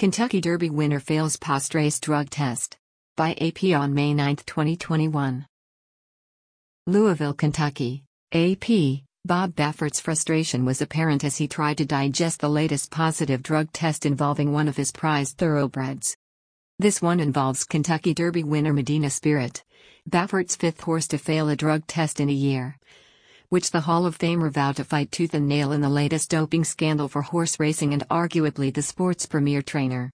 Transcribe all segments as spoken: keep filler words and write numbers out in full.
Kentucky Derby winner fails post-race drug test. By A P on May ninth, twenty twenty-one. Louisville, Kentucky. A P. Bob Baffert's frustration was apparent as he tried to digest the latest positive drug test involving one of his prized thoroughbreds. This one involves Kentucky Derby winner Medina Spirit, Baffert's fifth horse to fail a drug test in a year, which the Hall of Famer vowed to fight tooth and nail in the latest doping scandal for horse racing and arguably the sport's premier trainer.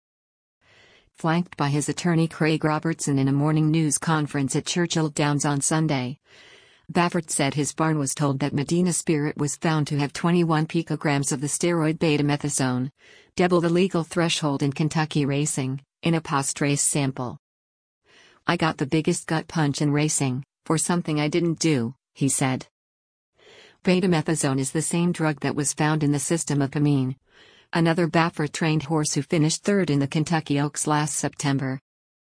Flanked by his attorney Craig Robertson in a morning news conference at Churchill Downs on Sunday, Baffert said his barn was told that Medina Spirit was found to have twenty-one picograms of the steroid betamethasone, double the legal threshold in Kentucky racing, in a post-race sample. "I got the biggest gut punch in racing, for something I didn't do," he said. Betamethasone is the same drug that was found in the system of Pamine, another Baffert-trained horse who finished third in the Kentucky Oaks last September.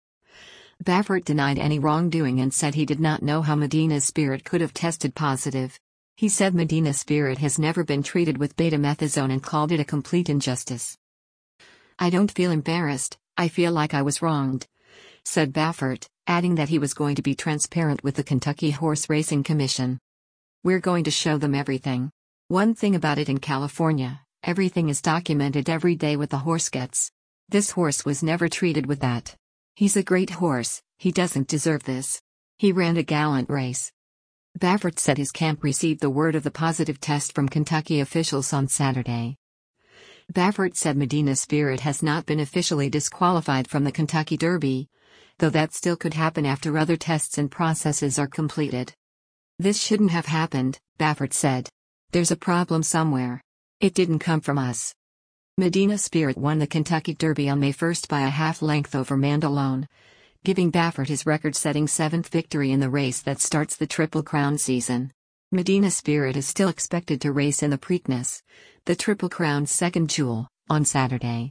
Baffert denied any wrongdoing and said he did not know how Medina Spirit could have tested positive. He said Medina Spirit has never been treated with betamethasone and called it a complete injustice. "I don't feel embarrassed, I feel like I was wronged," said Baffert, adding that he was going to be transparent with the Kentucky Horse Racing Commission. "We're going to show them everything. One thing about it in California, everything is documented every day what the horse gets. This horse was never treated with that. He's a great horse, he doesn't deserve this. He ran a gallant race." Baffert said his camp received the word of the positive test from Kentucky officials on Saturday. Baffert said Medina Spirit has not been officially disqualified from the Kentucky Derby, though that still could happen after other tests and processes are completed. "This shouldn't have happened," Baffert said. "There's a problem somewhere. It didn't come from us." Medina Spirit won the Kentucky Derby on May first by a half length over Mandalone, giving Baffert his record-setting seventh victory in the race that starts the Triple Crown season. Medina Spirit is still expected to race in the Preakness, the Triple Crown's second jewel, on Saturday.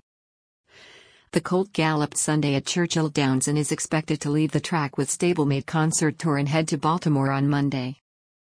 The colt galloped Sunday at Churchill Downs and is expected to leave the track with stablemate Concert Tour and head to Baltimore on Monday.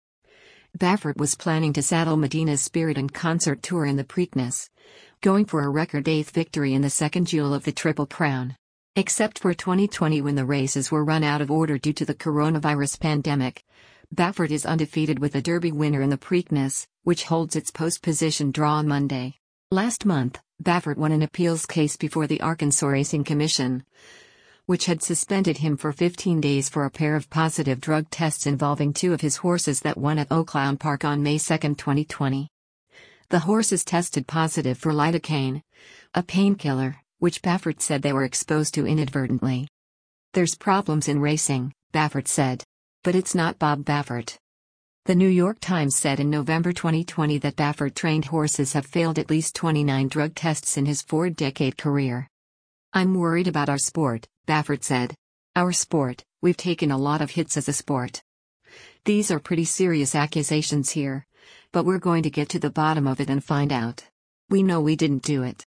Baffert was planning to saddle Medina Spirit and Concert Tour in the Preakness, going for a record eighth victory in the second jewel of the Triple Crown. Except for twenty twenty when the races were run out of order due to the coronavirus pandemic, Baffert is undefeated with a Derby winner in the Preakness, which holds its post-position draw on Monday. Last month, Baffert won an appeals case before the Arkansas Racing Commission, which had suspended him for fifteen days for a pair of positive drug tests involving two of his horses that won at Oaklawn Park on May second, twenty twenty. The horses tested positive for lidocaine, a painkiller, which Baffert said they were exposed to inadvertently. "There's problems in racing," Baffert said. "But it's not Bob Baffert." The New York Times said in November twenty twenty that Baffert-trained horses have failed at least twenty-nine drug tests in his four-decade career. "I'm worried about our sport," Baffert said. "Our sport, we've taken a lot of hits as a sport. These are pretty serious accusations here, but we're going to get to the bottom of it and find out. We know we didn't do it."